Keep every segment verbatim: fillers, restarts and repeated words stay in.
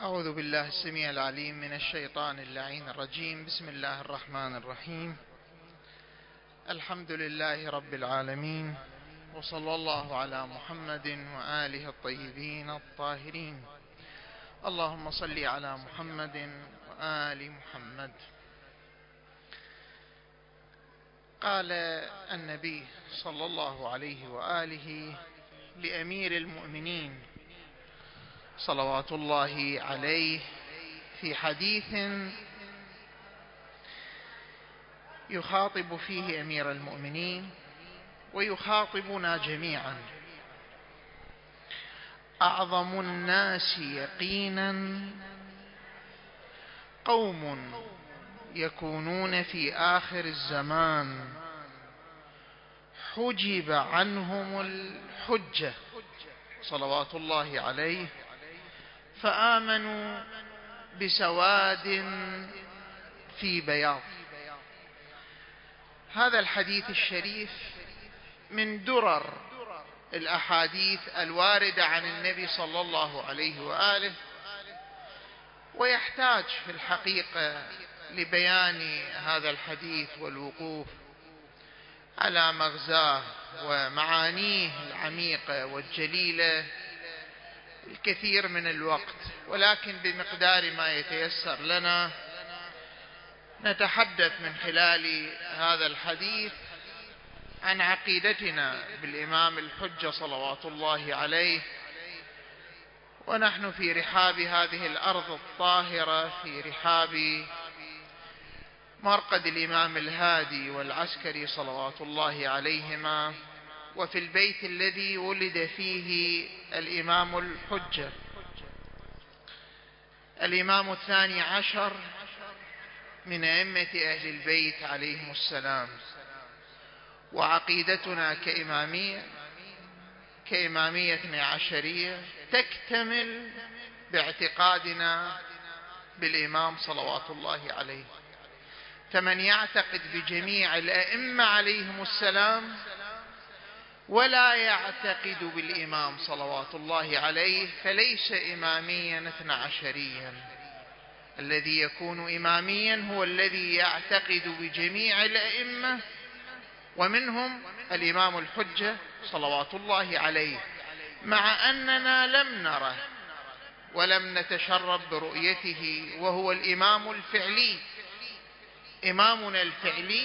أعوذ بالله السميع العليم من الشيطان اللعين الرجيم. بسم الله الرحمن الرحيم. الحمد لله رب العالمين، وصلى الله على محمد وآله الطيبين الطاهرين. اللهم صل على محمد وآل محمد. قال النبي صلى الله عليه وآله لأمير المؤمنين صلوات الله عليه في حديث يخاطب فيه أمير المؤمنين ويخاطبنا جميعا: أعظم الناس يقينا قوم يكونون في آخر الزمان حجب عنهم الحجة صلوات الله عليه فآمنوا بسواد في بياض. هذا الحديث الشريف من درر الأحاديث الواردة عن النبي صلى الله عليه وآله، ويحتاج في الحقيقة لبيان هذا الحديث والوقوف على مغزاه ومعانيه العميقة والجليلة الكثير من الوقت، ولكن بمقدار ما يتيسر لنا نتحدث من خلال هذا الحديث عن عقيدتنا بالإمام الحجة صلوات الله عليه، ونحن في رحاب هذه الأرض الطاهرة، في رحاب مرقد الإمام الهادي والعسكري صلوات الله عليهما، وفي البيت الذي ولد فيه الإمام الحجة الإمام الثاني عشر من أئمة أهل البيت عليهم السلام. وعقيدتنا كإمامية كإمامية اثني عشرية تكتمل باعتقادنا بالإمام صلوات الله عليه. فمن يعتقد بجميع الأئمة عليهم السلام ولا يعتقد بالإمام صلوات الله عليه فليس إماميا اثنى عشريا. الذي يكون إماميا هو الذي يعتقد بجميع الأئمة، ومنهم الإمام الحجة صلوات الله عليه، مع أننا لم نره ولم نتشرب برؤيته، وهو الإمام الفعلي. إمامنا الفعلي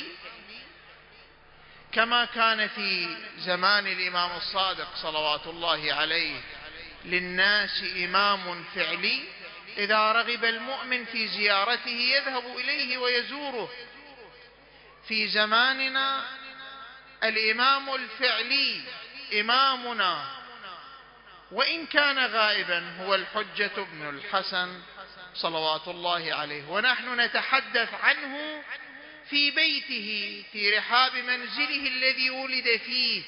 كما كان في زمان الإمام الصادق صلوات الله عليه للناس إمام فعلي، إذا رغب المؤمن في زيارته يذهب إليه ويزوره. في زماننا الإمام الفعلي إمامنا وإن كان غائبا هو الحجة بن الحسن صلوات الله عليه، ونحن نتحدث عنه في بيته في رحاب منزله الذي ولد فيه.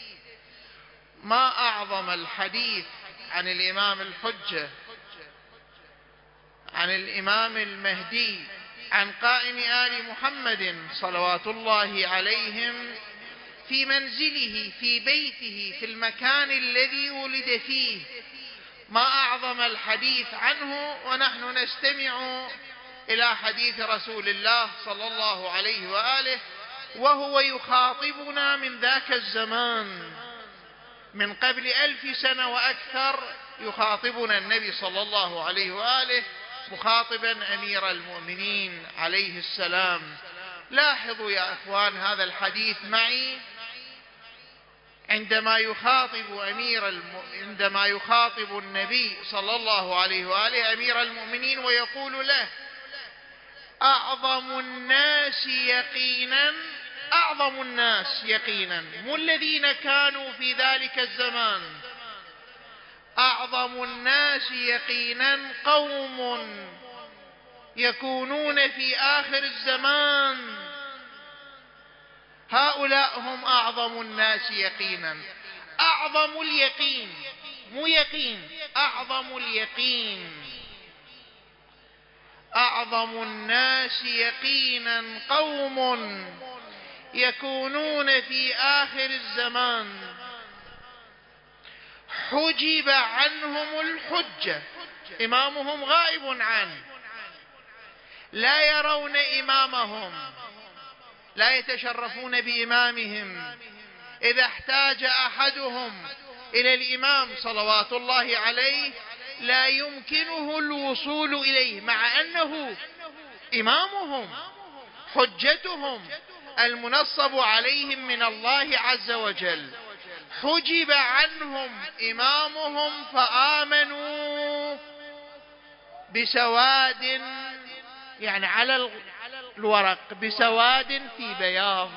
ما أعظم الحديث عن الإمام الحجة، عن الإمام المهدي، عن قائم آل محمد صلوات الله عليهم في منزله في بيته في المكان الذي ولد فيه. ما أعظم الحديث عنه ونحن نستمع إلى حديث رسول الله صلى الله عليه وآله وهو يخاطبنا من ذاك الزمان، من قبل ألف سنة وأكثر يخاطبنا النبي صلى الله عليه وآله مخاطبا أمير المؤمنين عليه السلام. لاحظوا يا أخوان هذا الحديث معي عندما يخاطب أمير الم... عندما يخاطب النبي صلى الله عليه وآله أمير المؤمنين ويقول له: أعظم الناس يقينا أعظم الناس يقينا، مو الذين كانوا في ذلك الزمان. أعظم الناس يقينا قوم يكونون في آخر الزمان، هؤلاء هم أعظم الناس يقينا. أعظم اليقين، مو يقين، أعظم اليقين. أعظم الناس يقينا قوم يكونون في آخر الزمان حجب عنهم الحجة إمامهم غائب عنه، لا يرون إمامهم، لا يتشرفون بإمامهم. إذا احتاج أحدهم إلى الإمام صلوات الله عليه لا يمكنه الوصول إليه، مع أنه إمامهم حجتهم المنصب عليهم من الله عز وجل. حجب عنهم إمامهم فآمنوا بسواد، يعني على الورق بسواد في بياض.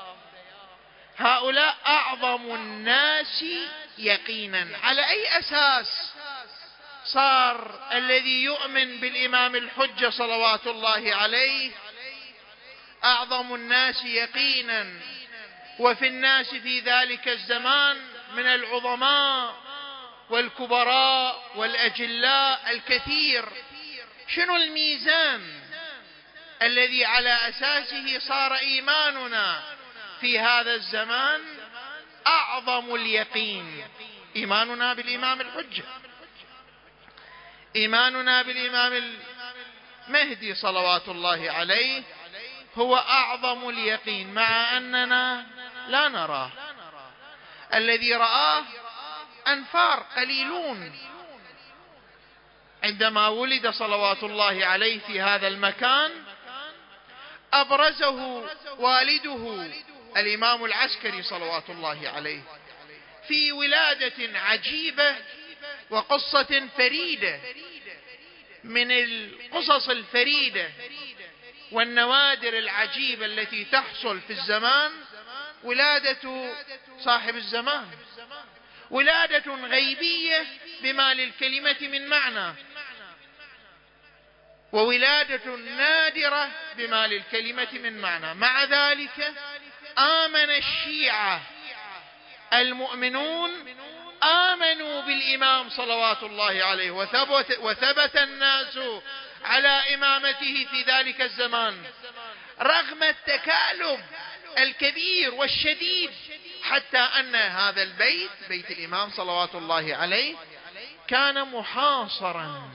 هؤلاء أعظم الناس يقينا. على أي أساس صار الذي يؤمن بالإمام الحجة صلوات الله عليه أعظم الناس يقينا، وفي الناس في ذلك الزمان من العظماء والكبراء والأجلاء الكثير؟ شنو الميزان الذي على أساسه صار إيماننا في هذا الزمان أعظم اليقين؟ إيماننا بالإمام الحجة، إيماننا بالإمام المهدي صلوات الله عليه هو أعظم اليقين، مع أننا لا نراه. الذي رآه أنفار قليلون. عندما ولد صلوات الله عليه في هذا المكان أبرزه والده الإمام العسكري صلوات الله عليه في ولادة عجيبة وقصة فريدة، من القصص الفريدة والنوادر العجيبة التي تحصل في الزمان ولادة صاحب الزمان، ولادة غيبية بما للكلمة من معنى، وولادة نادرة بما للكلمة من معنى. مع ذلك آمن الشيعة المؤمنون آمنوا بالإمام صلوات الله عليه، وثبت, وثبت الناس على إمامته في ذلك الزمان رغم التكالب الكبير والشديد، حتى أن هذا البيت بيت الإمام صلوات الله عليه كان محاصرا.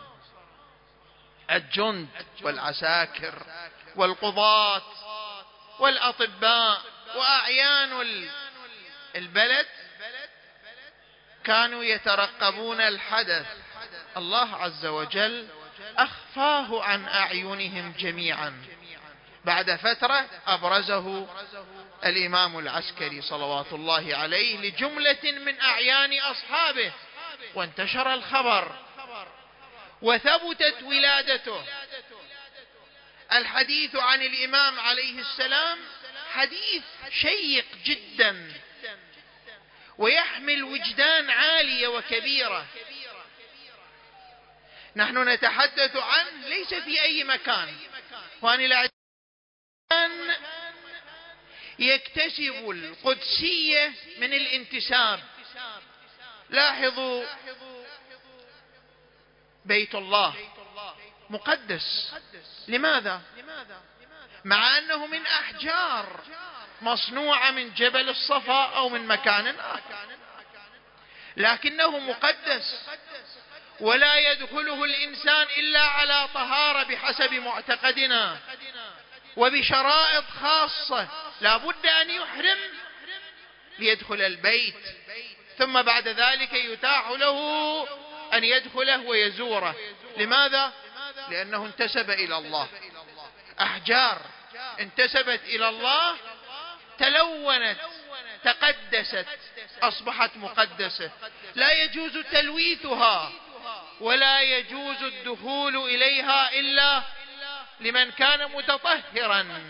الجند والعساكر والقضاة والأطباء وأعيان البلد كانوا يترقبون الحدث. الله عز وجل أخفاه عن أعينهم جميعا. بعد فترة أبرزه الإمام العسكري صلوات الله عليه لجملة من أعيان أصحابه، وانتشر الخبر وثبتت ولادته. الحديث عن الإمام عليه السلام حديث شيق جدا ويحمل وجدان عالية وكبيرة. نحن نتحدث عنه ليس في أي مكان، وأن الإنسان يكتسب القدسية من الانتساب. لاحظوا بيت الله مقدس، لماذا؟ مع أنه من أحجار مصنوعة من جبل الصفا أو من مكان آخر، لكنه مقدس، ولا يدخله الإنسان إلا على طهارة بحسب معتقدنا وبشرائط خاصة. لا بد أن يحرم ليدخل البيت، ثم بعد ذلك يتاح له أن يدخله ويزوره. لماذا؟ لأنه انتسب إلى الله. أحجار انتسبت إلى الله تلونت تقدست أصبحت مقدسة، لا يجوز تلويثها ولا يجوز الدخول إليها إلا لمن كان متطهرا.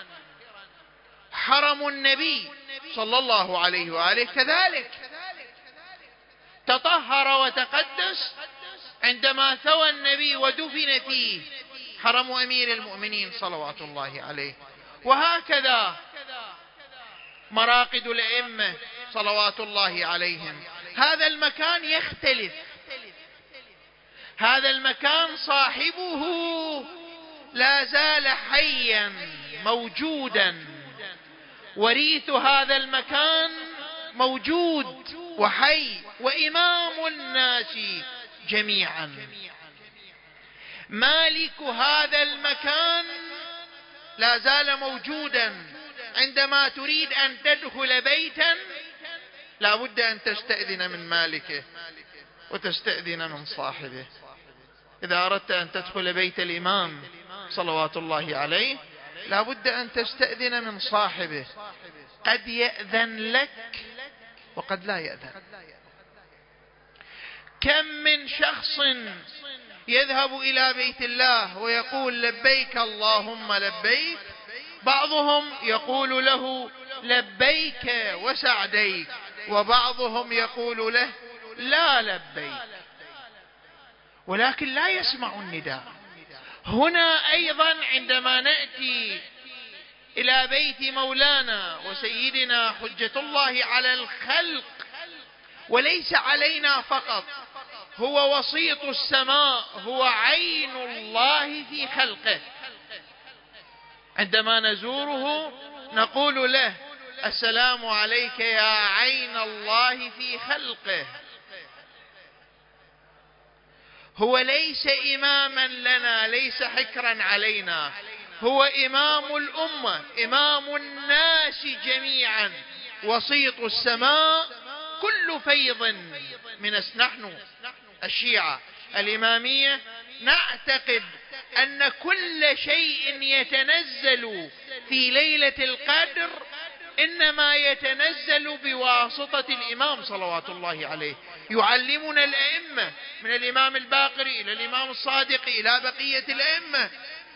حرم النبي صلى الله عليه وآله كذلك تطهر وتقدس عندما ثوى النبي ودفن فيه حرم أمير المؤمنين صلوات الله عليه. وهكذا مراقد الأئمة صلوات الله عليهم. هذا المكان يختلف، هذا المكان صاحبه لا زال حيا موجودا، وريث هذا المكان موجود وحي، وإمام الناس جميعا. مالك هذا المكان لا زال موجودا. عندما تريد أن تدخل بيتا لا بد أن تستأذن من مالكه وتستأذن من صاحبه. إذا أردت أن تدخل بيت الإمام صلوات الله عليه لا بد أن تستأذن من صاحبه. قد يأذن لك وقد لا يأذن. كم من شخص يذهب إلى بيت الله ويقول لبيك اللهم لبيك، بعضهم يقول له لبيك وسعديك، وبعضهم يقول له لا لبيك، ولكن لا يسمع النداء. هنا أيضا عندما نأتي إلى بيت مولانا وسيدنا حجة الله على الخلق، وليس علينا فقط، هو وسيط السماء، هو عين الله في خلقه. عندما نزوره نقول له السلام عليك يا عين الله في خلقه. هو ليس إماما لنا، ليس حكرا علينا، هو إمام الأمة، إمام الناس جميعا، وسيط السماء. كل فيض من نحن الشيعة الإمامية نعتقد أن كل شيء يتنزل في ليلة القدر إنما يتنزل بواسطة الإمام صلوات الله عليه. يعلمنا الأئمة من الإمام الباقري إلى الإمام الصادق إلى بقية الأئمة.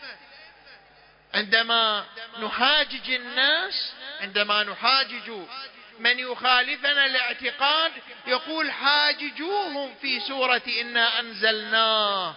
عندما نحاجج الناس، عندما نحاجج من يخالفنا الاعتقاد، يقول حاججوهم في سورة إنا أنزلناه،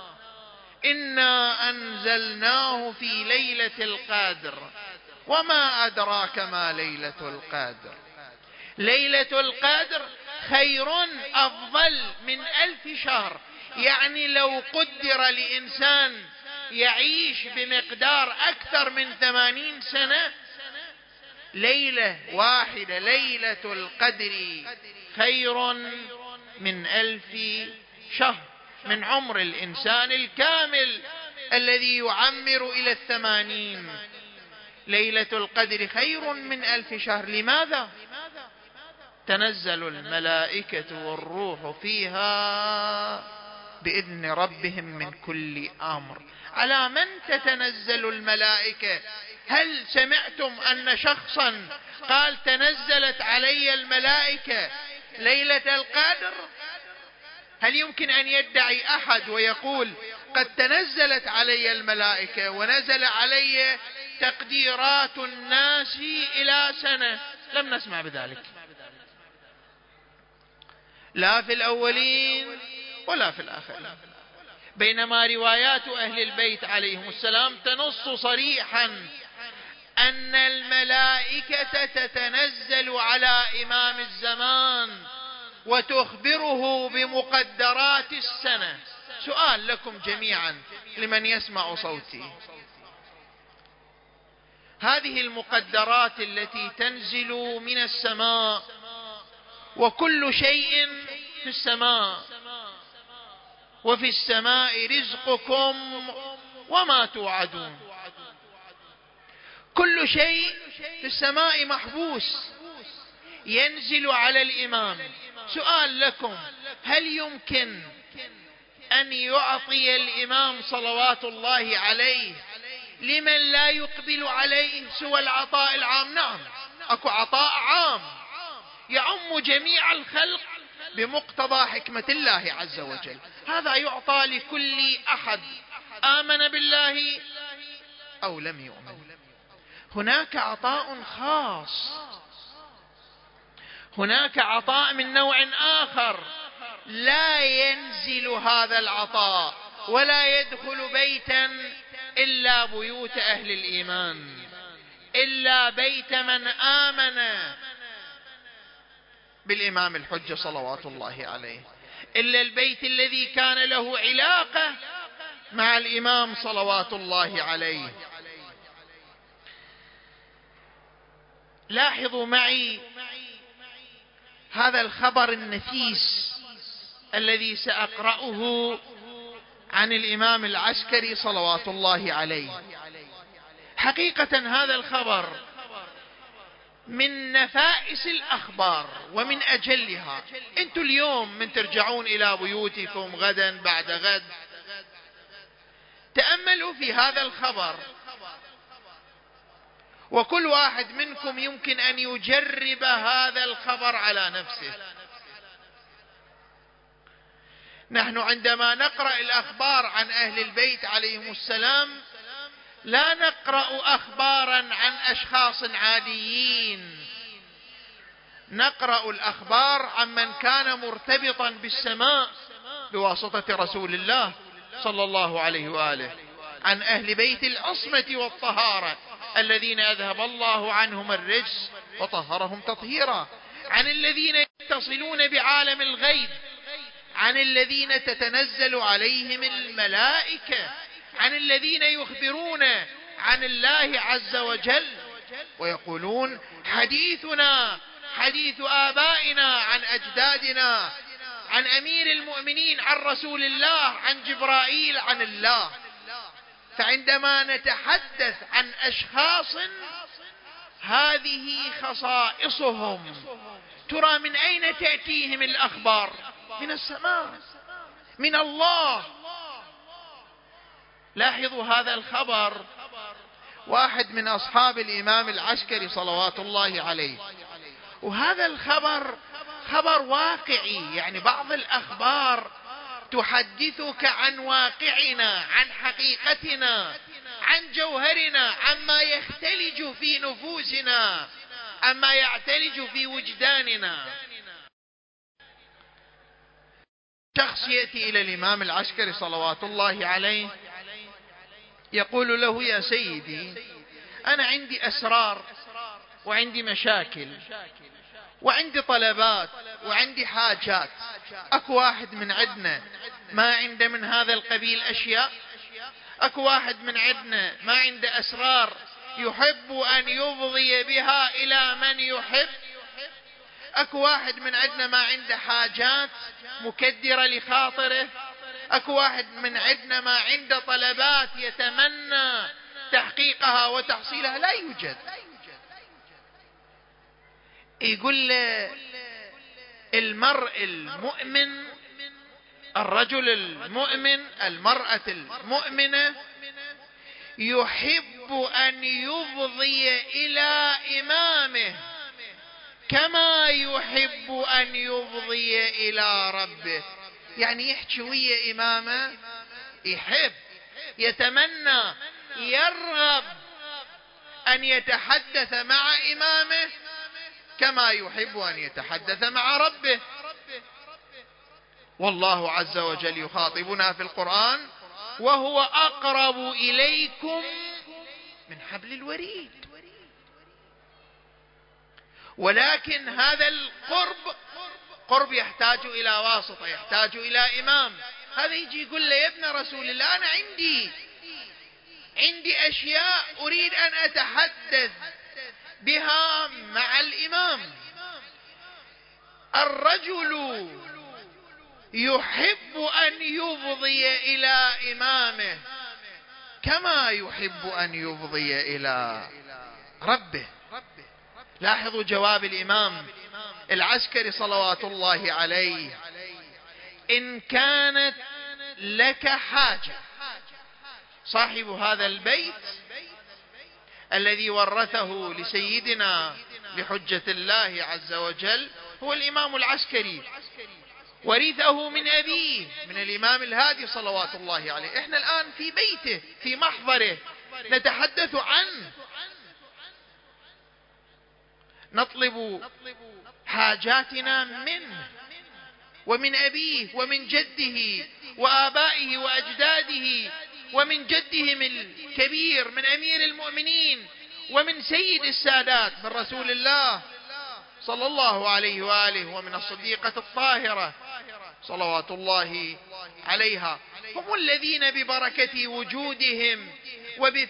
إنا أنزلناه في ليلة القدر وما أدراك ما ليلة القدر. ليلة القدر خير أفضل من ألف شهر. يعني لو قدر لإنسان يعيش بمقدار أكثر من ثمانين سنة، ليلة واحدة ليلة القدر خير من ألف شهر من عمر الإنسان الكامل الذي يعمر إلى الثمانين. ليلة القدر خير من ألف شهر. لماذا؟ تنزل الملائكة والروح فيها بإذن ربهم من كل أمر. على من تتنزل الملائكة؟ هل سمعتم أن شخصا قال تنزلت علي الملائكة ليلة القدر؟ هل يمكن أن يدعي أحد ويقول قد تنزلت علي الملائكة ونزل علي تقديرات الناس إلى سنة؟ لم نسمع بذلك، لا في الأولين ولا في الآخرين. بينما روايات أهل البيت عليهم السلام تنص صريحا أن الملائكة تتنزل على إمام الزمان وتخبره بمقدرات السنة. سؤال لكم جميعا لمن يسمع صوتي، هذه المقدرات التي تنزل من السماء، وكل شيء في السماء، وفي السماء رزقكم وما توعدون، كل شيء في السماء محبوس ينزل على الإمام. سؤال لكم، هل يمكن أن يعطي الإمام صلوات الله عليه لمن لا يقبل عليه سوى العطاء العام؟ نعم، أكو عطاء عام يعم جميع الخلق بمقتضى حكمة الله عز وجل. هذا يعطى لكل أحد آمن بالله أو لم يؤمن. هناك عطاء خاص، هناك عطاء من نوع آخر لا ينزل هذا العطاء ولا يدخل بيتا إلا بيوت أهل الإيمان، إلا بيت من آمن بالإمام الحجة صلوات الله عليه، إلا البيت الذي كان له علاقة مع الإمام صلوات الله عليه. لاحظوا معي هذا الخبر النفيس الذي سأقرأه عن الإمام العسكري صلوات الله عليه. حقيقة هذا الخبر من نفائس الأخبار ومن أجلها. أنتم اليوم من ترجعون إلى بيوتكم غدا بعد غد تأملوا في هذا الخبر، وكل واحد منكم يمكن أن يجرب هذا الخبر على نفسه. نحن عندما نقرأ الأخبار عن أهل البيت عليهم السلام لا نقرأ أخبارا عن أشخاص عاديين، نقرأ الأخبار عمن كان مرتبطا بالسماء بواسطة رسول الله صلى الله عليه وآله، عن أهل بيت العصمة والطهارة الذين أذهب الله عنهم الرجس وطهرهم تطهيرا، عن الذين يتصلون بعالم الغيب، عن الذين تتنزل عليهم الملائكة، عن الذين يخبرون عن الله عز وجل ويقولون حديثنا حديث آبائنا عن أجدادنا، عن أمير المؤمنين عن رسول الله، عن جبرائيل عن الله. فعندما نتحدث عن أشخاص هذه خصائصهم، ترى من أين تأتيهم الأخبار؟ من السماء، من الله. لاحظوا هذا الخبر، واحد من أصحاب الإمام العسكري صلوات الله عليه، وهذا الخبر خبر واقعي، يعني بعض الأخبار تحدثك عن واقعنا، عن حقيقتنا، عن جوهرنا، عما يختلج في نفوسنا، عما يعتلج في وجداننا. شخص يأتي إلى الإمام العسكري صلوات الله عليه يقول له: يا سيدي، أنا عندي أسرار وعندي مشاكل وعندي طلبات وعندي حاجات. أكو واحد من عندنا ما عنده من هذا القبيل أشياء؟ أكو واحد من عندنا ما عنده أسرار يحب أن يفضي بها إلى من يحب؟ أكو واحد من عندنا ما عنده حاجات مكدرة لخاطره؟ أكو واحد من عندنا ما عنده طلبات يتمنى تحقيقها وتحصيلها؟ لا يوجد. يقول له: المرء المؤمن، الرجل المؤمن، المرأة المؤمنة يحب أن يفضي إلى إمامه كما يحب أن يفضي إلى ربه. يعني يحكي ويا إمامه، يحب، يتمنى، يرغب أن يتحدث مع إمامه كما يحب أن يتحدث مع ربه. والله عز وجل يخاطبنا في القرآن: وهو أقرب إليكم من حبل الوريد. ولكن هذا القرب قرب يحتاج إلى واسطة، يحتاج إلى إمام. هذا يجي يقول له: يا ابن رسول الله، أنا عندي عندي أشياء أريد أن أتحدث بها مع الإمام. الرجل يحب أن يفضي إلى إمامه كما يحب أن يفضي إلى ربه. لاحظوا جواب الإمام العسكري صلوات الله عليه: إن كانت لك حاجة. صاحب هذا البيت الذي ورثه لسيدنا لحجة الله عز وجل هو الإمام العسكري، ورثه من أبيه من الإمام الهادي صلوات الله عليه. إحنا الآن في بيته، في محضره، نتحدث عنه، نطلب حاجاتنا منه ومن أبيه ومن جده وآبائه وأجداده ومن جدهم الكبير من أمير المؤمنين ومن سيد السادات من رسول الله صلى الله عليه وآله ومن الصديقة الطاهرة صلوات الله عليها. هم الذين ببركة وجودهم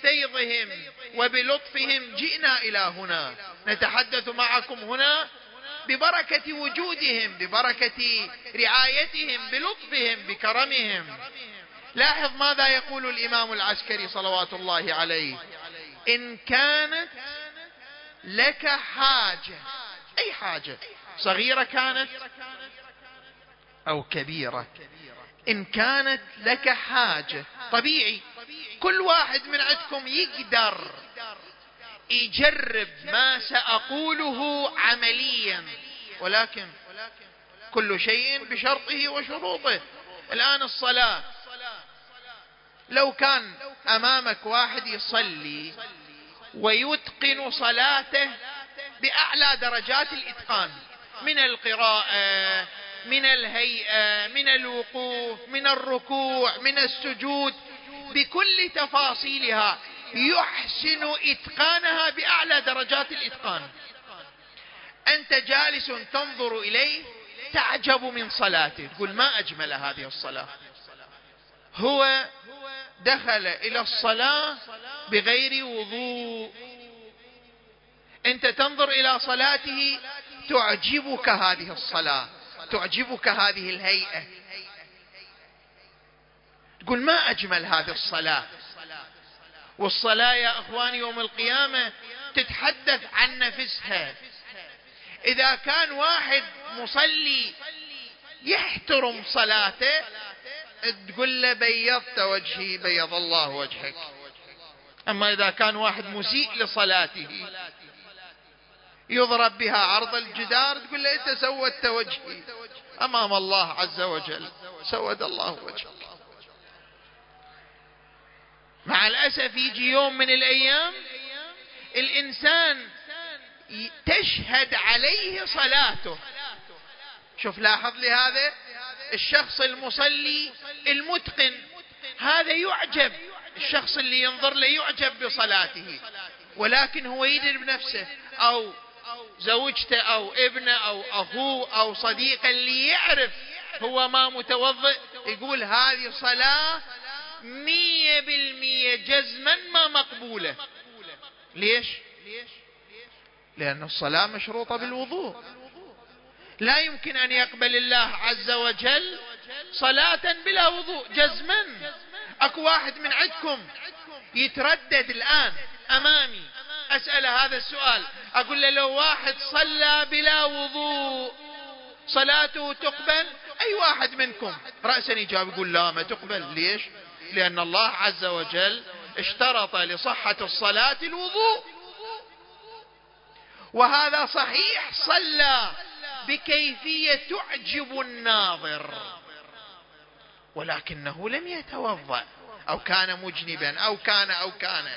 وبفيضهم وبلطفهم جئنا إلى هنا نتحدث معكم هنا ببركة وجودهم، ببركة رعايتهم، بلطفهم، بكرمهم. لاحظ ماذا يقول الإمام العسكري صلوات الله عليه: إن كانت لك حاجة، أي حاجة، صغيرة كانت أو كبيرة، إن كانت لك حاجة، طبيعي كل واحد من عندكم يقدر يجرب ما سأقوله عمليا، ولكن كل شيء بشرطه وشروطه. الآن الصلاة، لو كان أمامك واحد يصلي ويتقن صلاته بأعلى درجات الإتقان، من القراءة، من الهيئة، من الوقوف، من الركوع، من السجود، بكل تفاصيلها يحسن إتقانها بأعلى درجات الإتقان، أنت جالس تنظر إليه تعجب من صلاته، تقول ما أجمل هذه الصلاة. هو دخل إلى الصلاة بغير وضوء، أنت تنظر إلى صلاته تعجبك هذه الصلاة، تعجبك هذه الهيئة، تقول ما أجمل هذه الصلاة. والصلاة يا أخواني يوم القيامة تتحدث عن نفسها. إذا كان واحد مصلي يحترم صلاته تقول له بيضت وجهي بيض الله وجهك. أما إذا كان واحد مسيء لصلاته يضرب بها عرض الجدار تقول له أنت سودت وجهي، أمام الله عز وجل سود الله وجهك. مع الأسف يجي يوم من الأيام الإنسان تشهد عليه صلاته. شوف لاحظ لي هذا الشخص المصلي المتقن، هذا يعجب، الشخص اللي ينظر له يعجب بصلاته، ولكن هو يدري بنفسه أو زوجته أو ابنه أو أخوه أو صديقه اللي يعرف هو ما متوضئ يقول هذه صلاة مية بالمية جزما ما مقبولة. ليش؟ لأن الصلاة مشروطة بالوضوء، لا يمكن أن يقبل الله عز وجل صلاة بلا وضوء جزما. أكو واحد من عندكم يتردد الآن أمامي أسأل هذا السؤال، أقول له لو واحد صلى بلا وضوء صلاته تقبل؟ أي واحد منكم رأسا يجاب يقول لا ما تقبل. ليش؟ لأن الله عز وجل اشترط لصحة الصلاة الوضوء، وهذا صحيح صلى بكيفية تعجب الناظر، ولكنه لم يتوضأ أو كان مجنبا أو كان أو كان.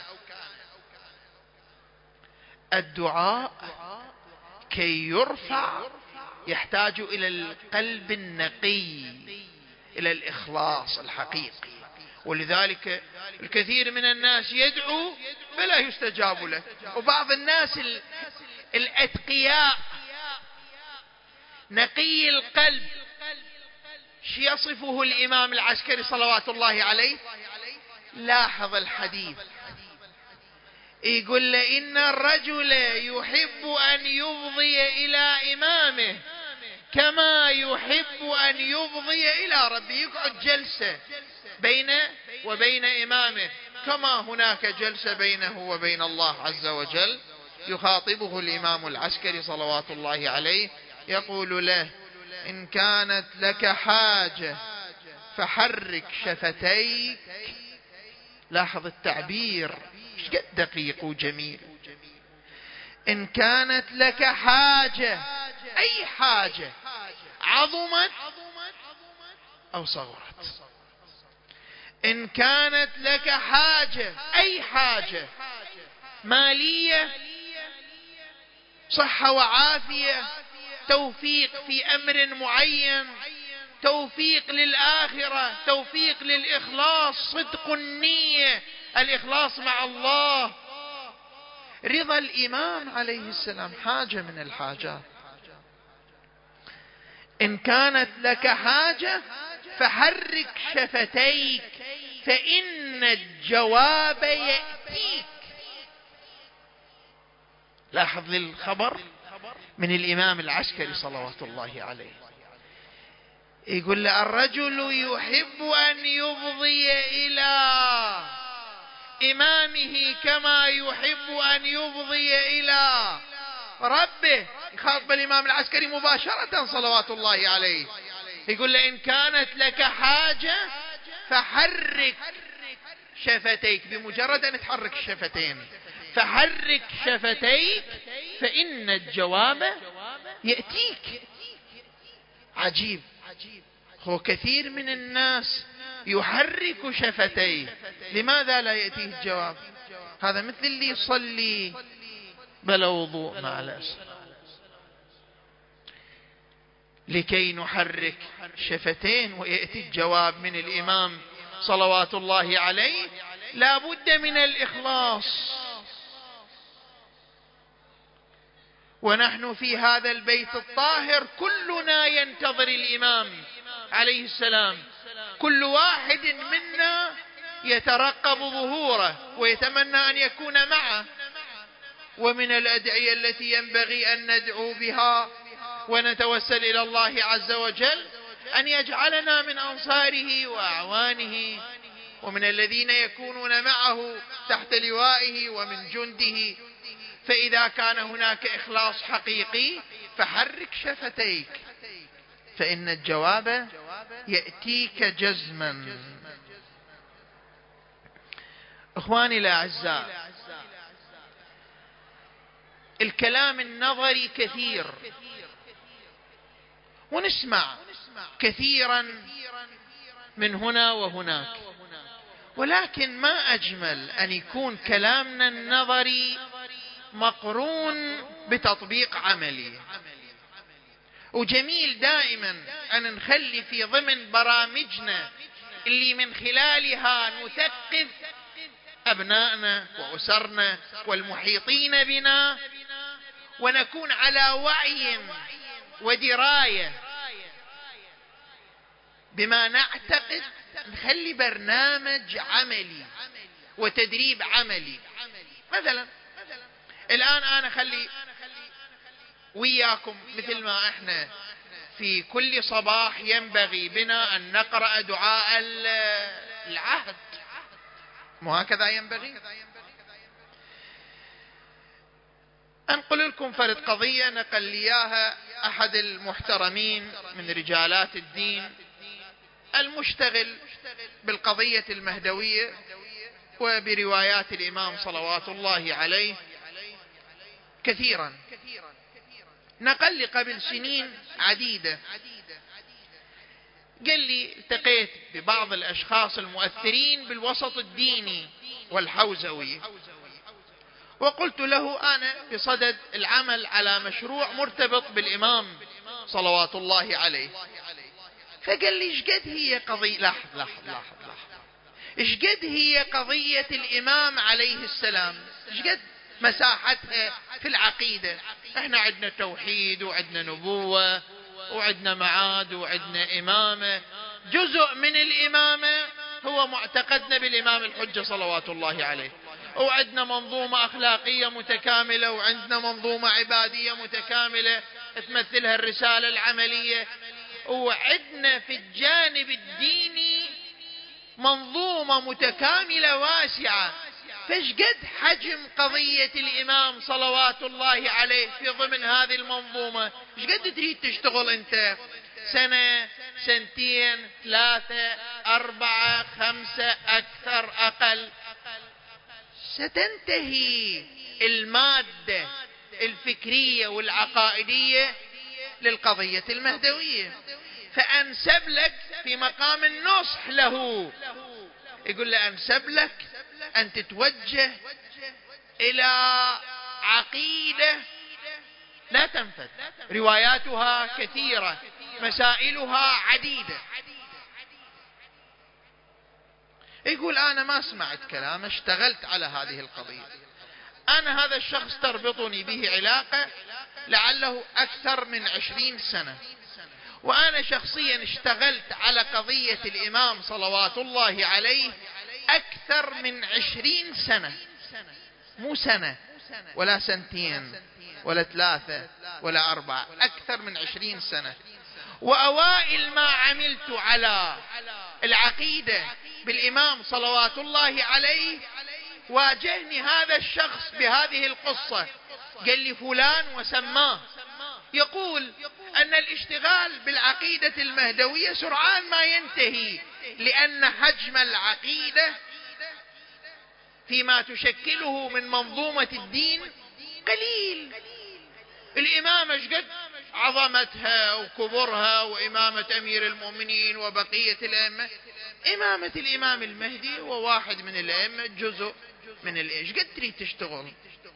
الدعاء كي يرفع يحتاج إلى القلب النقي، إلى الإخلاص الحقيقي. ولذلك الكثير من الناس يدعو فلا يستجاب له، وبعض الناس الأتقياء نقي القلب شي يصفه الإمام العسكري صلوات الله عليه. لاحظ الحديث يقول له إن الرجل يحب أن يفضي إلى إمامه كما يحب أن يفضي إلى ربه، يقعد جلسة بينه وبين إمامه كما هناك جلسة بينه وبين الله عز وجل. يخاطبه الإمام العسكري صلوات الله عليه يقول له إن كانت لك حاجة فحرك شفتيك. لاحظ التعبير ايش قد دقيق وجميل. إن كانت لك حاجة، أي حاجة عظمت أو صغرت، إن كانت لك حاجة، أي حاجة مالية، صحة وعافية، توفيق في أمر معين، توفيق للآخرة، توفيق للإخلاص، صدق النية، الإخلاص مع الله، رضا الإمام عليه السلام، حاجة من الحاجات. إن كانت لك حاجة فحرك شفتيك فإن الجواب يأتيك. لاحظ للخبر من الإمام العسكري صلوات الله عليه، يقول له: الرجل يحب أن يفضي إلى إمامه كما يحب أن يفضي إلى ربه. يخاطب الإمام العسكري مباشرة صلوات الله عليه، يقول له: إن كانت لك حاجة فحرك شفتيك، بمجرد أن تحرك الشفتين، فحرك شفتيك فإن الجواب يأتيك. عجيب، هو كثير من الناس يحرك شفتيه، لماذا لا يأتيه الجواب؟ هذا مثل اللي يصلي بلا وضوء مع الأسف. لكي نحرك شفتين ويأتي الجواب من الإمام صلوات الله عليه لا بد من الإخلاص. ونحن في هذا البيت الطاهر كلنا ينتظر الإمام عليه السلام، كل واحد منا يترقب ظهوره ويتمنى أن يكون معه. ومن الأدعية التي ينبغي أن ندعو بها ونتوسل إلى الله عز وجل أن يجعلنا من أنصاره وأعوانه، ومن الذين يكونون معه تحت لوائه ومن جنده. فإذا كان هناك إخلاص حقيقي فحرك شفتيك فإن الجواب يأتيك جزما. إخواني الأعزاء، الكلام النظري كثير ونسمع كثيرا من هنا وهناك، ولكن ما أجمل أن يكون كلامنا النظري مقرون بتطبيق عملي. وجميل دائما أن نخلي في ضمن برامجنا اللي من خلالها نثقف أبنائنا وأسرنا والمحيطين بنا، ونكون على وعي ودراية بما نعتقد، نخلي برنامج عملي وتدريب عملي. مثلا الآن أنا خلي وياكم مثل ما احنا في كل صباح ينبغي بنا أن نقرأ دعاء العهد، مو هكذا ينبغي؟ أنقل لكم فرد قضية نقل لياها أحد المحترمين من رجالات الدين المشتغل بالقضية المهدوية وبروايات الإمام صلوات الله عليه كثيرا. نقل لي قبل سنين عديدة، قال لي: التقيت ببعض الأشخاص المؤثرين بالوسط الديني والحوزوي، وقلت له أنا بصدد العمل على مشروع مرتبط بالإمام صلوات الله عليه. فقال لي: ايش قد هي قضية لحظ لحظ لحظ لحظ ايش قد هي قضية الإمام عليه السلام، ايش قد مساحتها في العقيدة؟ احنا عندنا توحيد وعندنا نبوة وعندنا معاد وعندنا إمامة، جزء من الإمامة هو معتقدنا بالإمام الحجة صلوات الله عليه، وعندنا منظومة أخلاقية متكاملة، وعندنا منظومة عبادية متكاملة تمثلها الرسالة العملية، وعندنا في الجانب الديني منظومة متكاملة واسعة. فايش قد حجم قضية الإمام صلوات الله عليه في ضمن هذه المنظومة؟ ايش قد تريد تشتغل انت؟ سنة، سنتين، ثلاثة، أربعة، خمسة، أكثر أقل؟ ستنتهي المادة الفكرية والعقائدية للقضية المهدوية. فأنسب لك في مقام النصح له، يقول له: أنسب لك أن تتوجه إلى عقيدة لا تنفذ، رواياتها كثيرة، مسائلها عديدة. يقول: أنا ما سمعت كلام، اشتغلت على هذه القضية. أنا هذا الشخص تربطني به علاقة لعله أكثر من عشرين سنة، وأنا شخصيا اشتغلت على قضية الإمام صلوات الله عليه أكثر من عشرين سنة، مو سنة، ولا سنتين ولا ثلاثة ولا أربعة، أكثر من عشرين سنة. وأوائل ما عملت على العقيدة بالإمام صلوات الله عليه، واجهني هذا الشخص بهذه القصة، قال لي فلان وسماه، يقول أن الاشتغال بالعقيدة المهدوية سرعان ما ينتهي، لأن حجم العقيدة فيما تشكله من منظومة الدين قليل. الإمامة شقد عظمتها وكبرها وإمامة أمير المؤمنين وبقية الأئمة، إمامة الإمام المهدي وواحد من الأئمة جزء من الإيش، قد تريد تشتغل.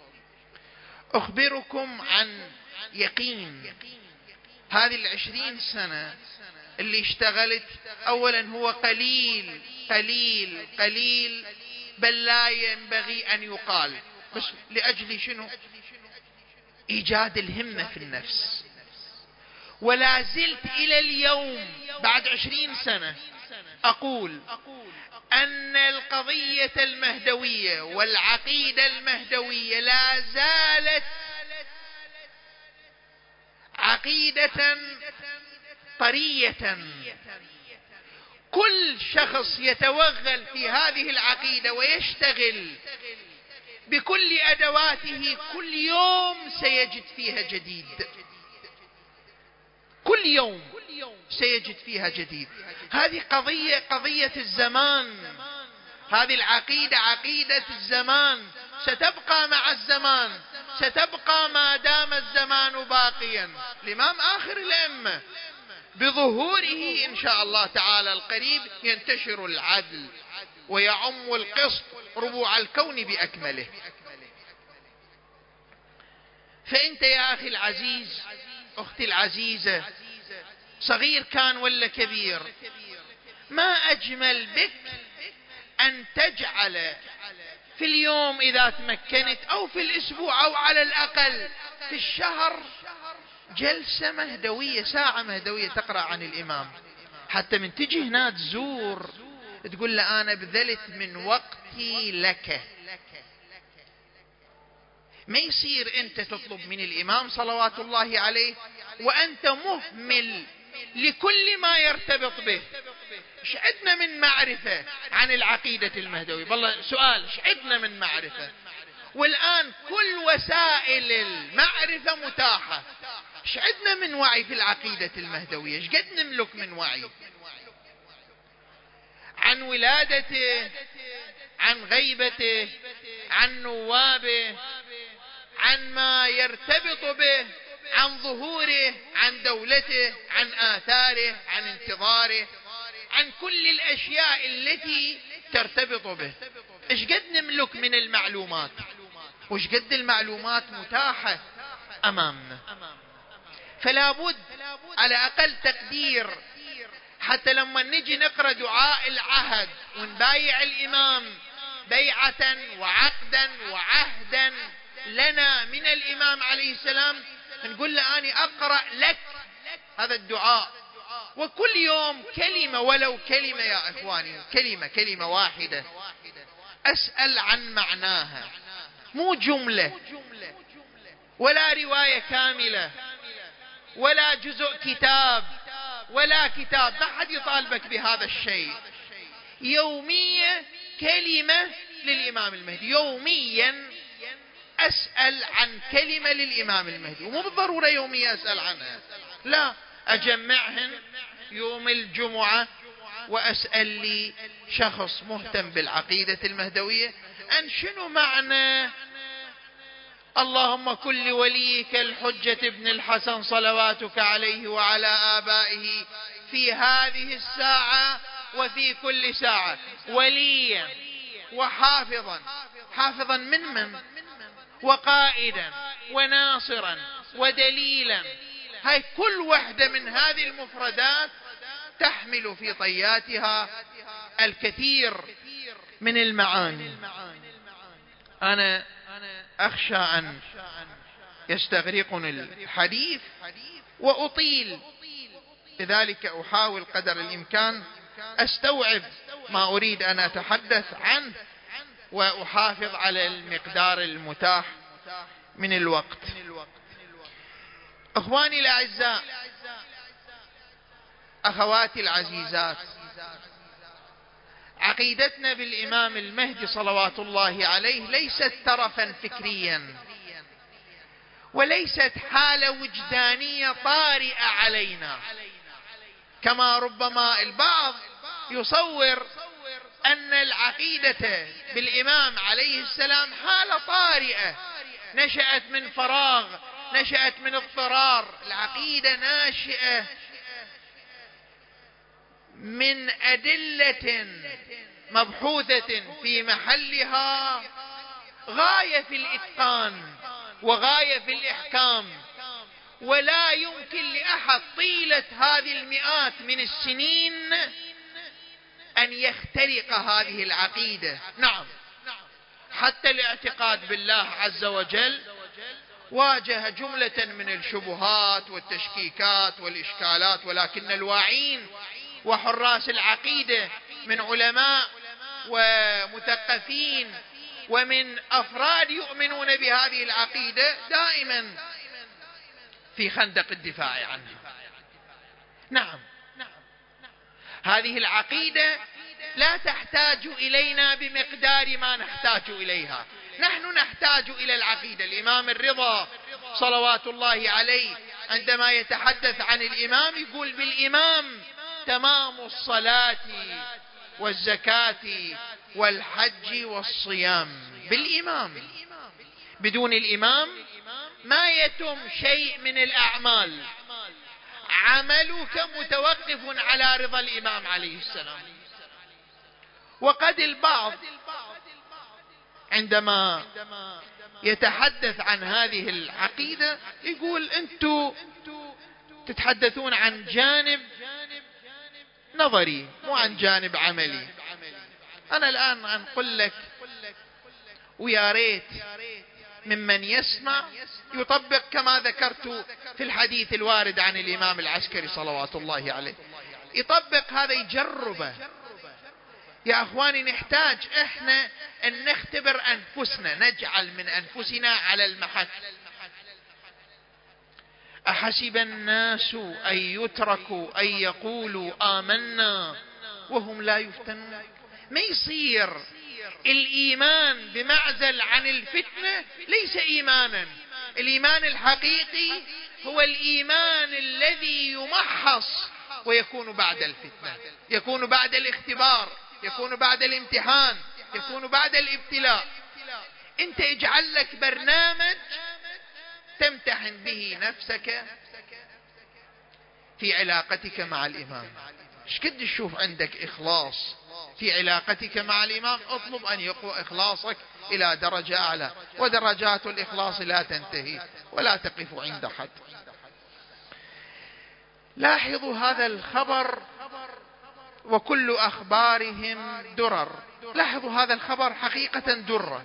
أخبركم عن يقين هذه العشرين سنة اللي اشتغلت. أولا هو قليل قليل قليل بل لا ينبغي أن يقال، بس لأجل شنو؟ إيجاد الهمة في النفس. ولا زلت إلى اليوم بعد عشرين سنة أقول أن القضية المهدوية والعقيدة المهدوية لا زالت عقيدة طرية. كل شخص يتوغل في هذه العقيدة ويشتغل بكل أدواته كل يوم سيجد فيها جديد، كل يوم سيجد فيها جديد. هذه قضية قضية الزمان، هذه العقيدة عقيدة الزمان، ستبقى مع الزمان، ستبقى ما دام الزمان باقيا. الإمام آخر الأئمة بظهوره إن شاء الله تعالى القريب ينتشر العدل ويعم القسط ربوع الكون بأكمله. فأنت يا أخي العزيز، أختي العزيزة، صغير كان ولا كبير، ما أجمل بك أن تجعل في اليوم إذا تمكنت أو في الأسبوع أو على الأقل في الشهر جلسة مهدوية، ساعة مهدوية تقرأ عن الإمام، حتى من تجي هنا تزور تقول له أنا بذلت من وقتي لك. ما يصير أنت تطلب من الإمام صلوات الله عليه وأنت مهمل لكل ما يرتبط به. ايش عندنا من معرفة عن العقيدة المهدوية؟ والله سؤال، ايش عندنا من معرفة؟ والآن كل وسائل المعرفة متاحة. ايش عندنا من وعي في العقيدة المهدوية؟ ايش قد نملك من وعي عن ولادته، عن غيبته، عن نوابه، عن ما يرتبط به، عن ظهوره، عن دولته، عن آثاره، عن انتظاره، عن كل الأشياء التي ترتبط به. ايش قد نملك من المعلومات، وايش قد المعلومات متاحة أمامنا. فلا بد على أقل تقدير حتى لما نجي نقرأ دعاء العهد ونبايع الإمام بيعة وعقدا وعهدا لنا من الإمام عليه السلام، نقول له أنا أقرأ لك هذا الدعاء، وكل يوم كلمة ولو كلمة يا إخواني، كلمة كلمة واحدة أسأل عن معناها، مو جملة ولا رواية كاملة ولا جزء كتاب ولا كتاب، ما حد يطالبك بهذا الشيء. يوميا كلمة للإمام المهدي، يوميا أسأل عن كلمة للإمام المهدي، ومو بالضرورة يوميا أسأل عنها، لا، أجمعهن يوم الجمعة وأسأل لي شخص مهتم بالعقيدة المهدوية أن شنو معنى اللهم كل وليك الحجة ابن الحسن صلواتك عليه وعلى آبائه في هذه الساعة وفي كل ساعة وليا وحافظا، حافظا من من؟ وقائدا وناصرا ودليلا. هاي كل واحدة من هذه المفردات تحمل في طياتها الكثير من المعاني. أنا أخشى أن يستغرقني الحديث وأطيل، لذلك أحاول قدر الإمكان أستوعب ما أريد أن أتحدث عنه وأحافظ على المقدار المتاح من الوقت. أخواني الأعزاء، أخواتي العزيزات، عقيدتنا بالإمام المهدي صلوات الله عليه ليست ترفا فكريا، وليست حالة وجدانية طارئة علينا، كما ربما البعض يصور أن العقيدة بالإمام عليه السلام حالة طارئة نشأت من فراغ، نشأت من اضطرار. العقيدة ناشئة من أدلة مبحوثة في محلها، غاية في الإتقان وغاية في الإحكام، ولا يمكن لأحد طيلة هذه المئات من السنين أن يخترق هذه العقيدة. نعم، حتى الاعتقاد بالله عز وجل واجه جملة من الشبهات والتشكيكات والإشكالات، ولكن الواعين وحراس العقيدة من علماء ومثقفين ومن أفراد يؤمنون بهذه العقيدة دائما في خندق الدفاع عنها. نعم، هذه العقيدة لا تحتاج إلينا بمقدار ما نحتاج إليها. نحن نحتاج إلى العقيدة. الإمام الرضا صلوات الله عليه عندما يتحدث عن الإمام يقول بالإمام تمام الصلاة والزكاة والحج والصيام. بالإمام، بدون الإمام ما يتم شيء من الأعمال. عملك متوقف على رضا الإمام عليه السلام. وقد البعض عندما يتحدث عن هذه العقيدة يقول أنتم تتحدثون عن جانب نظري مو عن جانب عملي. أنا الآن أنقل لك، ويا ريت ممن يسمع يطبق كما ذكرت في الحديث الوارد عن الإمام العسكري صلوات الله عليه، يطبق هذا يجربه. يا أخواني، نحتاج إحنا أن نختبر أنفسنا، نجعل من أنفسنا على المحك. أحسب الناس أن يتركوا أن يقولوا آمنا وهم لا يفتنون. ما يصير الإيمان بمعزل عن الفتنة ليس إيمانا. الإيمان الحقيقي هو الإيمان الذي يمحص ويكون بعد الفتنة، يكون بعد الاختبار، يكون بعد الامتحان، يكون بعد الابتلاء. انت اجعل لك برنامج تمتحن به نفسك في علاقتك مع الإمام. شكد تشوف عندك إخلاص في علاقتك مع الإمام، اطلب أن يقوى إخلاصك إلى درجة أعلى، ودرجات الإخلاص لا تنتهي ولا تقف عند حد. لاحظوا هذا الخبر: وكل أخبارهم درر. لاحظوا هذا الخبر حقيقة درة،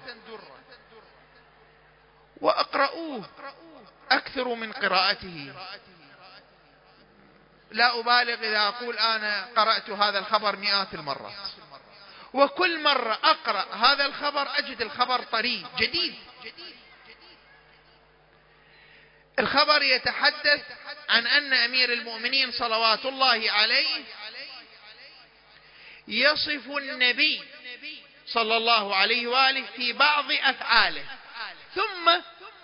وأقرؤوه أكثر من قراءته. لا أبالغ إذا أقول أنا قرأت هذا الخبر مئات المرات، وكل مرة أقرأ هذا الخبر أجد الخبر طري جديد. الخبر يتحدث عن أن أمير المؤمنين صلوات الله عليه يصف النبي صلى الله عليه وآله في بعض أفعاله، ثم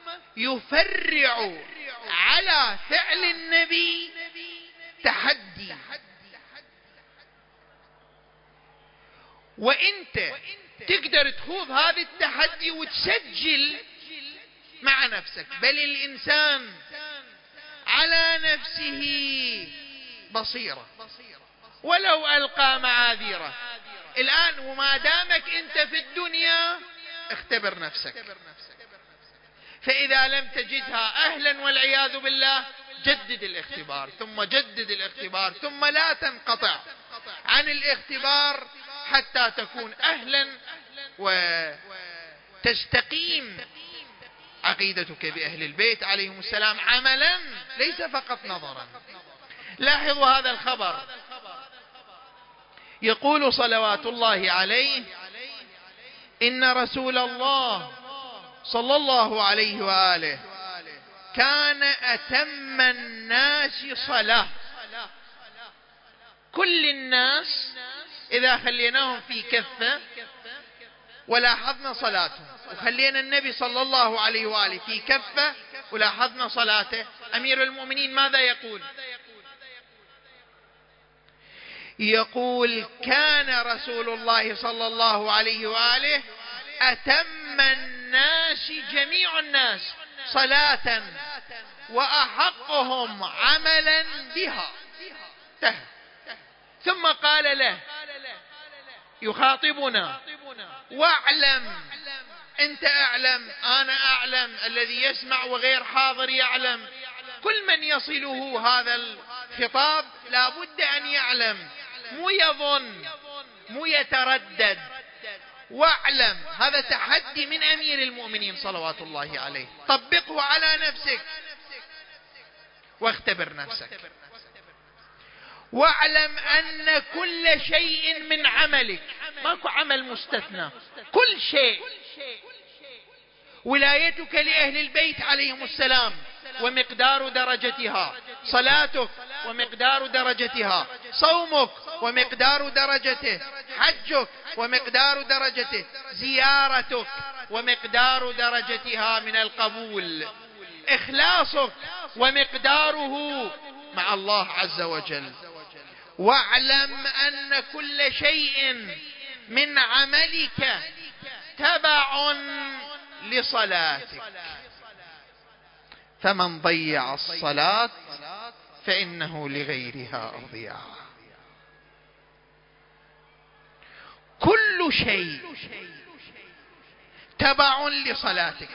يفرع على فعل النبي تحدي. وانت تقدر تخوض هذا التحدي وتسجل مع نفسك. بل الإنسان على نفسه بصيرة ولو ألقى معاذيره. الآن وما دامك انت في الدنيا اختبر نفسك، فإذا لم تجدها أهلا والعياذ بالله جدد الاختبار، ثم جدد الاختبار، ثم لا تنقطع عن الاختبار حتى تكون أهلا وتستقيم عقيدتك بأهل البيت عليهم السلام عملا ليس فقط نظرا. لاحظوا هذا الخبر، يقول صلوات الله عليه: إن رسول الله صلى الله عليه وآله كان أتم الناس صلاة. كل الناس إذا خليناهم في كفة ولاحظنا صلاتهم، وخلينا النبي صلى الله عليه وآله في كفة ولاحظنا صلاته، أمير المؤمنين ماذا يقول؟ يقول كان رسول الله صلى الله عليه وآله أتم الناس جميع الناس صلاة وأحقهم عملا بها. ثم قال له يخاطبنا: واعلم، أنت أعلم، أنا أعلم، الذي يسمع وغير حاضر يعلم، كل من يصله هذا الخطاب لا بد أن يعلم، مو يظن مو يتردد. واعلم، هذا تحدي من أمير المؤمنين صلوات الله عليه، طبقه على نفسك واختبر نفسك. واعلم أن كل شيء من عملك، ماكو عمل مستثنى، كل شيء، ولايتك لأهل البيت عليهم السلام ومقدار درجتها، صلاتك ومقدار درجتها، صومك ومقدار درجته، حجك ومقدار درجته، زيارتك ومقدار درجتها من القبول، إخلاصك ومقداره مع الله عز وجل. واعلم أن كل شيء من عملك تبع لصلاتك، فمن ضيع الصلاة فإنه لغيرها أضيع. كل شيء تبع لصلاتك.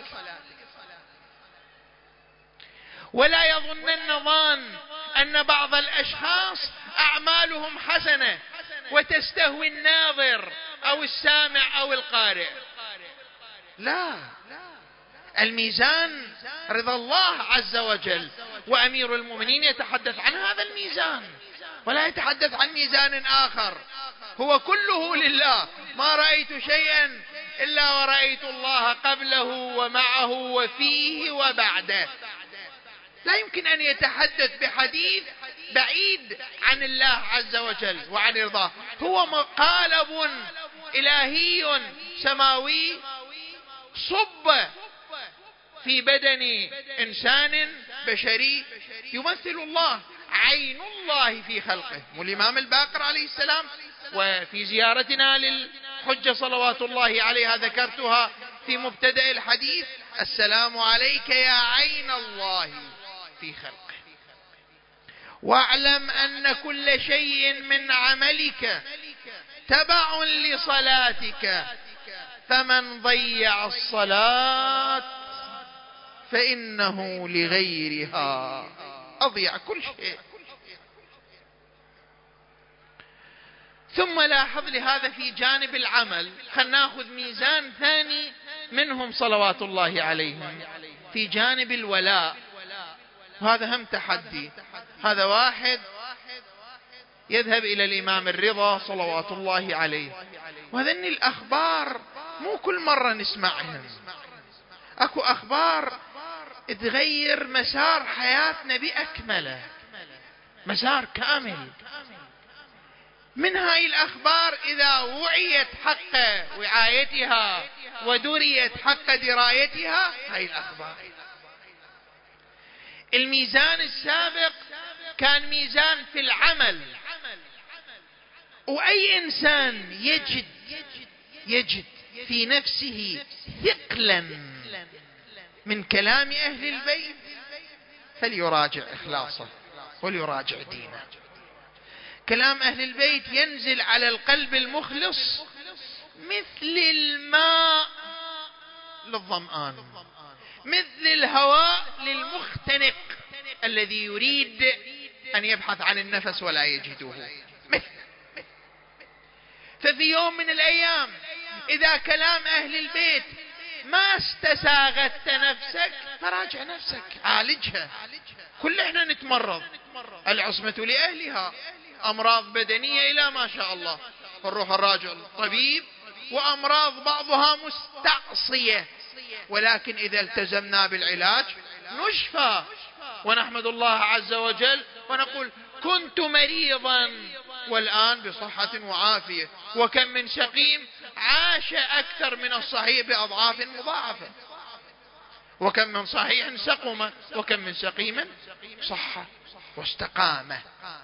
ولا يظنن ظان أن بعض الأشخاص أعمالهم حسنة وتستهوي الناظر أو السامع أو القارئ. لا، الميزان رضا الله عز وجل، وأمير المؤمنين يتحدث عن هذا الميزان ولا يتحدث عن ميزان آخر، هو كله لله. ما رأيت شيئا إلا ورأيت الله قبله ومعه وفيه وبعده. لا يمكن أن يتحدث بحديث بعيد عن الله عز وجل وعن رضاه. هو مقالب إلهي سماوي صب في بدن إنسان بشري يمثل الله، عين الله في خلقه. والإمام الباقر عليه السلام، وفي زيارتنا للحجة صلوات الله عليها ذكرتها في مبتدأ الحديث: السلام عليك يا عين الله في خلقه. واعلم أن كل شيء من عملك تبع لصلاتك، فمن ضيع الصلاة فإنه لغيرها أضيع. كل شيء. ثم لاحظ لهذا في جانب العمل، خلنا ناخذ ميزان ثاني منهم صلوات الله عليهم في جانب الولاء، وهذا هم تحدي. هذا واحد يذهب إلى الإمام الرضا صلوات الله عليه، وهذني الأخبار مو كل مرة نسمعهم، أكو أخبار تغير مسار حياتنا بأكمله، مسار كامل. من هاي الأخبار إذا وعيت حق وعايتها ودريت حق درايتها، هاي الأخبار. الميزان السابق كان ميزان في العمل، وأي إنسان يجد يجد في نفسه ثقلا من كلام أهل البيت فليراجع إخلاصه وليراجع دينه. كلام أهل البيت ينزل على القلب المخلص مثل الماء للظمآن، مثل الهواء للمختنق الذي يريد أن يبحث عن النفس ولا يجده. مثل ففي يوم من الأيام إذا كلام أهل البيت ما استساغت نفسك فراجع نفسك، عالجها. كل احنا نتمرض، العصمة لأهلها، أمراض بدنية إلى ما شاء الله، نروح الراجع طبيب، وأمراض بعضها مستعصية ولكن إذا التزمنا بالعلاج نشفى، ونحمد الله عز وجل ونقول كنت مريضا والآن بصحة وعافية. وكم من سقيم عاش أكثر من الصحيح بأضعاف مضاعفة، وكم من صحيح سقم، وكم من سقيم صح واستقام.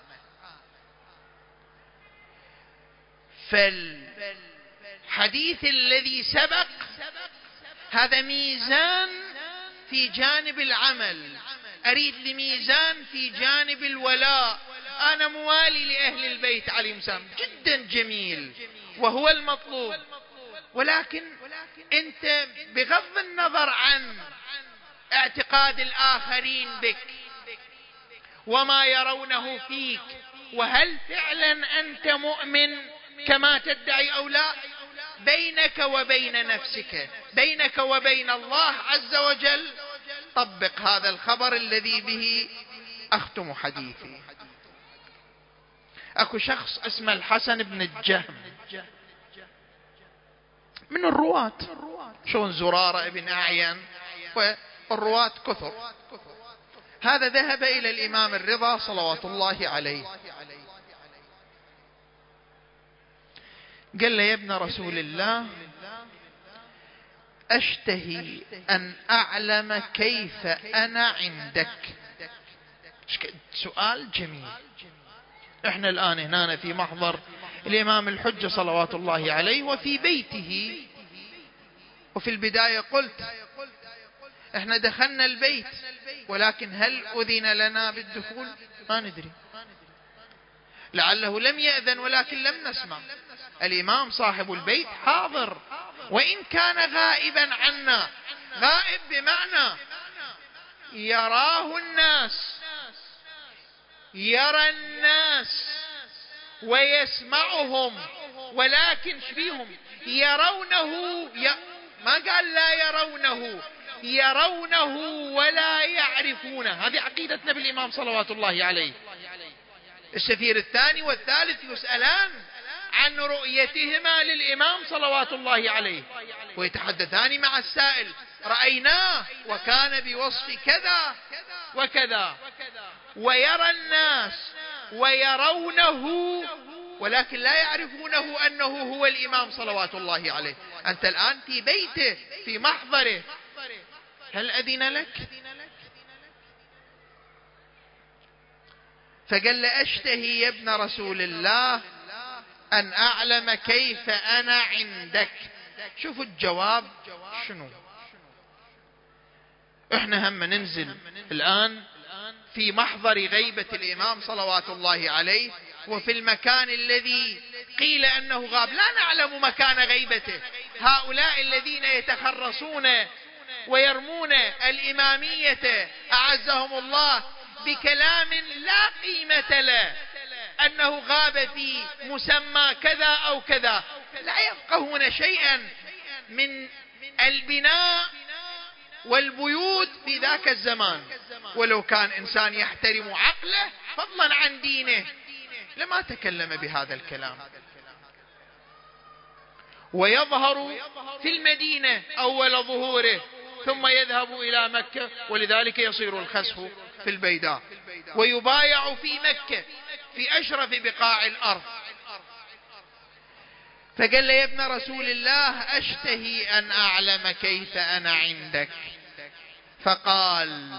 فالحديث الذي سبق هذا ميزان في جانب العمل، أريد لميزان في جانب الولاء. أنا موالي لأهل البيت عليهم السلام، جدا جميل وهو المطلوب، ولكن أنت بغض النظر عن اعتقاد الآخرين بك وما يرونه فيك، وهل فعلا أنت مؤمن كما تدعي أو لا، بينك وبين نفسك، بينك وبين الله عز وجل، طبق هذا الخبر الذي به أختم حديثي. أكو شخص اسمه الحسن بن الجهم من الرواة، شون زرارة بن أعين والرواة كثر. هذا ذهب إلى الإمام الرضا صلوات الله عليه، قال له يا ابن رسول الله أشتهي أن أعلم كيف أنا عندك. سؤال جميل. احنا الآن هنا في محضر الإمام الحجة صلوات الله عليه وفي بيته، وفي البداية قلت احنا دخلنا البيت، ولكن هل أذن لنا بالدخول؟ ما ندري، لعله لم يأذن ولكن لم نسمع. الإمام صاحب البيت حاضر وإن كان غائبا عنا. غائب بمعنى يراه الناس، يرى الناس ويسمعهم، ولكن شبيهم يرونه ي... ما قال لا يرونه، يرونه ولا يعرفونه. هذه عقيدتنا بالإمام صلوات الله عليه. السفير الثاني والثالث يسألان عن رؤيتهما للإمام صلوات الله عليه، ويتحدثان مع السائل رأيناه وكان بوصف كذا وكذا، ويرى الناس ويرونه ولكن لا يعرفونه أنه هو الإمام صلوات الله عليه. أنت الآن في بيته في محضره، هل أذن لك؟ فقال له أشتهي يا ابن رسول الله أن أعلم كيف أنا عندك. شوفوا الجواب شنو. احنا هم ننزل الآن في محضر غيبة الإمام صلوات الله عليه، وفي المكان الذي قيل أنه غاب، لا نعلم مكان غيبته. هؤلاء الذين يتخرصون ويرمون الإمامية أعزهم الله بكلام لا قيمة له، أنه غاب في مسمى كذا أو كذا، لا يفقهون شيئا من البناء والبيوت في ذاك الزمان. ولو كان إنسان يحترم عقله فضلا عن دينه لما تكلم بهذا الكلام. ويظهر في المدينة أول ظهوره ثم يذهب إلى مكة، ولذلك يصير الخسف في البيداء، ويبايع في مكة في أشرف بقاع الأرض. فقال له يا ابن رسول الله أشتهي أن أعلم كيف أنا عندك. فقال،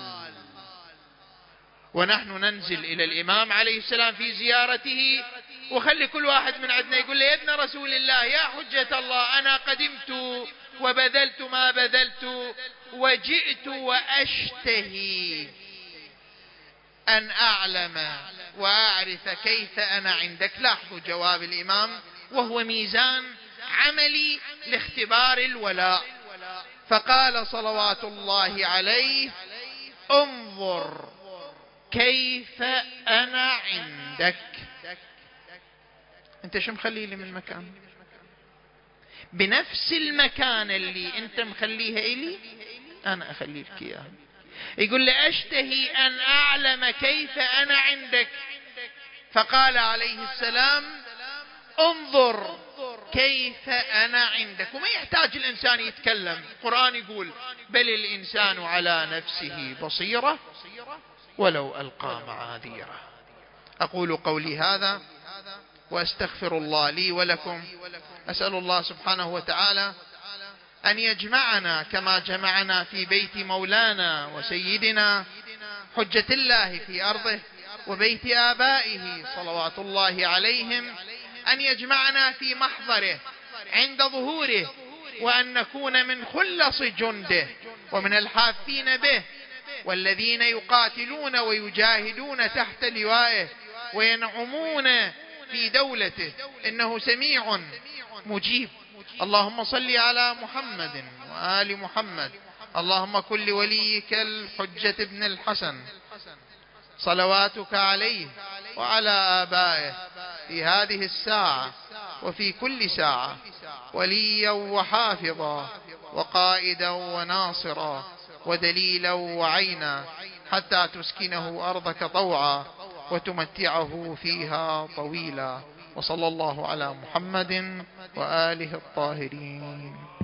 ونحن ننزل إلى الإمام عليه السلام في زيارته، وخلي كل واحد من عندنا يقول له يا ابن رسول الله يا حجة الله أنا قدمت وبذلت ما بذلت وجئت وأشتهي أن أعلم وأعرف كيف أنا عندك. لاحظوا جواب الإمام وهو ميزان عملي لاختبار الولاء. فقال صلوات الله عليه انظر كيف أنا عندك. أنت شو مخلي لي من مكان؟ بنفس المكان اللي أنت مخليها إلي أنا أخلي لك إياه. يقول لي أشتهي أن أعلم كيف أنا عندك. فقال عليه السلام انظر كيف أنا عندك. وما يحتاج الإنسان يتكلم، القرآن يقول بل الإنسان على نفسه بصيرة ولو ألقى معاذيره. أقول قولي هذا وأستغفر الله لي ولكم. أسأل الله سبحانه وتعالى أن يجمعنا كما جمعنا في بيت مولانا وسيدنا حجة الله في أرضه وبيت آبائه صلوات الله عليهم، أن يجمعنا في محضره عند ظهوره، وأن نكون من خلص جنده ومن الحافين به والذين يقاتلون ويجاهدون تحت لوائه وينعمون في دولته، إنه سميع مجيب. اللهم صل على محمد وآل محمد. اللهم كن لوليك الحجة ابن الحسن صلواتك عليه وعلى آبائه في هذه الساعة وفي كل ساعة وليا وحافظا وقائدا وناصرا ودليلا وعينا، حتى تسكنه أرضك طوعا وتمتعه فيها طويلا. وصلى الله على محمد وآله الطاهرين.